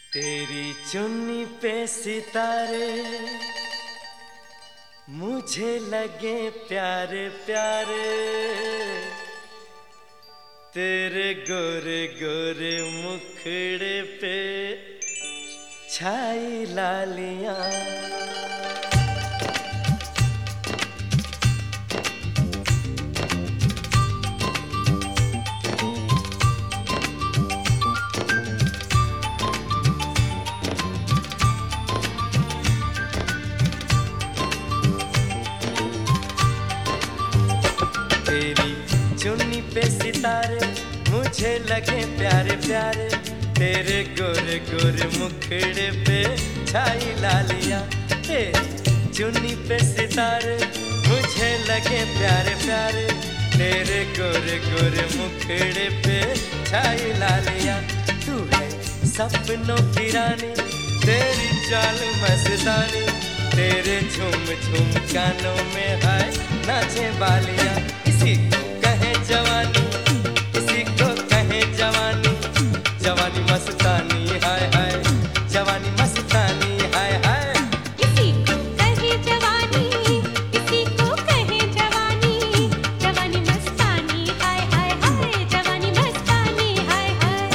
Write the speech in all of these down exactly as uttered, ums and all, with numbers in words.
तेरी चुन्नी पे सितारे मुझे लगे प्यारे प्यारे, तेरे गोरे गोरे मुखड़े पे छाई लालियां। तेरी चुन्नी पे सितारे मुझे लगे प्यारे प्यारे, तेरे गोरे गोरे मुखड़े पे छाई लालियां। तेरी चुन्नी पे सितारे मुझे लगे प्यारे प्यारे, तेरे गोरे गोरे मुखड़े पे छाई लालियां। तू है सपनों की रानी, तेरी चाल मस्तानी, तेरे झूम झूम कानों में है नाचे बालियां। इसी को कहे जवानी, इसी को कहे जवानी, जवानी मस्तानी हाय हाय, जवानी मस्तानी हाय हाय। इसी को कहे जवानी, इसी को कहे जवानी, जवानी मस्तानी हाय हाय हाय, जवानी मस्तानी हाय हाय।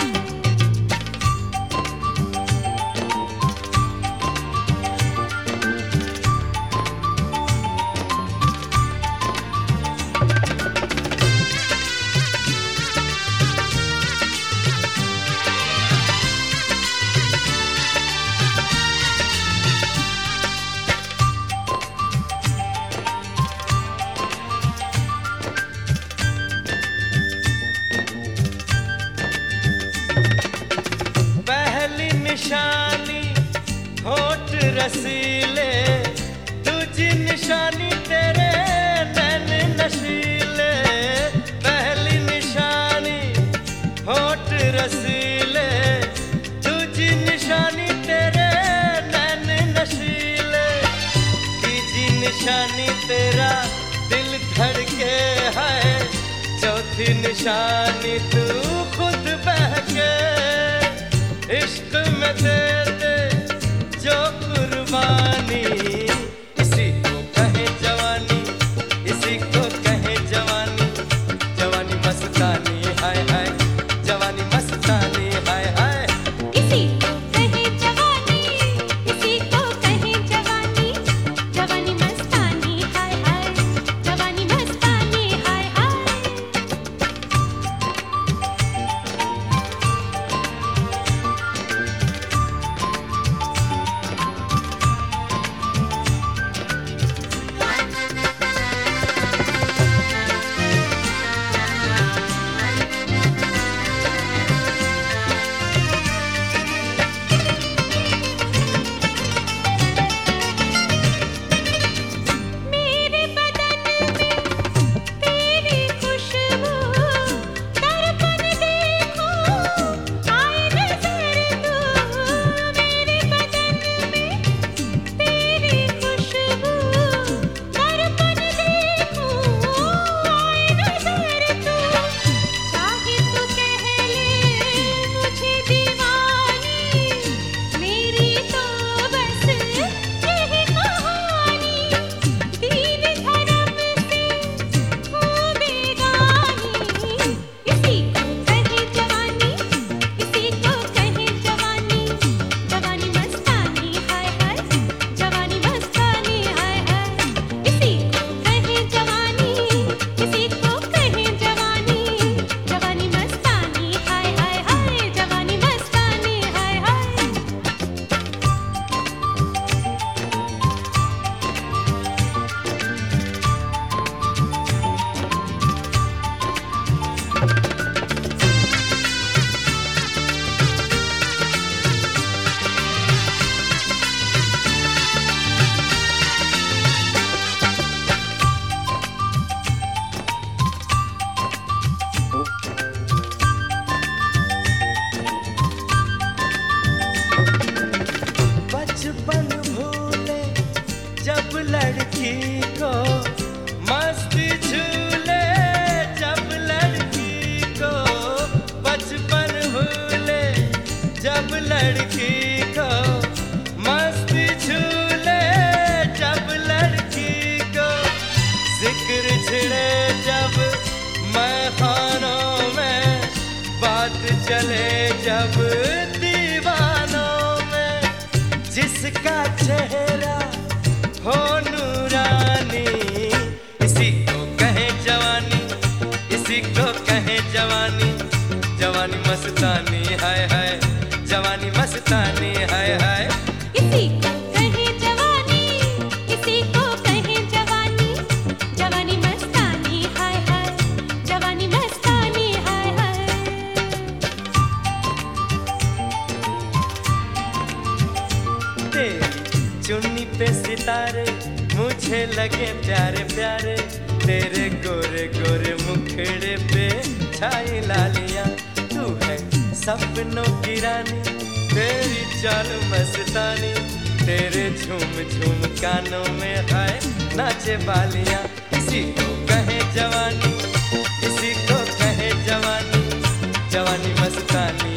निशानी होठ रसीले, तुझी निशानी तेरे नैन नशीले। पहली निशानी होठ रसीले, तुझी निशानी तेरे नैन नशीले। तीजी निशानी तेरा दिल धड़के है, चौथी निशानी तू खुद बहके। इश्क में दे दे जो कुर्बानी, इसी को कहे जवानी, इसी को कहे जवानी, जवानी मस्तानी हाय हाय, जवानी मस्तानी हाय हाय। इसी को कहे जवानी, इसी को कहे जवानी, जवानी मस्तानी हाय हाय, जवानी मस्तानी हाय हाय। बचपन भूले जब लड़की को, मस्ती झूले जब लड़की को। बचपन भूले जब लड़की बात चले जब दीवानों में, जिसका चेहरा हो नूरानी, इसी को कहे जवानी, इसी को कहे जवानी। जवानी मस्तानी हाय हाय, जवानी मस्तानी हाय हाय। इसी को कहे जवानी, इसी को कहे जवानी। जवानी मस्तानी हाय हाय, जवानी मस्तानी हाय हाय। तेरी चुन्नी पे सितारे मुझे लगे प्यारे प्यारे, तेरे गोरे गोरे मुखड़े पे छाई लालियां। तू है सपनों की रानी, तेरी चाल मस्तानी, तेरे झूम झूम कानों में है नाचे बालियां। इसी को कहे जवानी, इसी को कहे जवानी, जवानी मस्तानी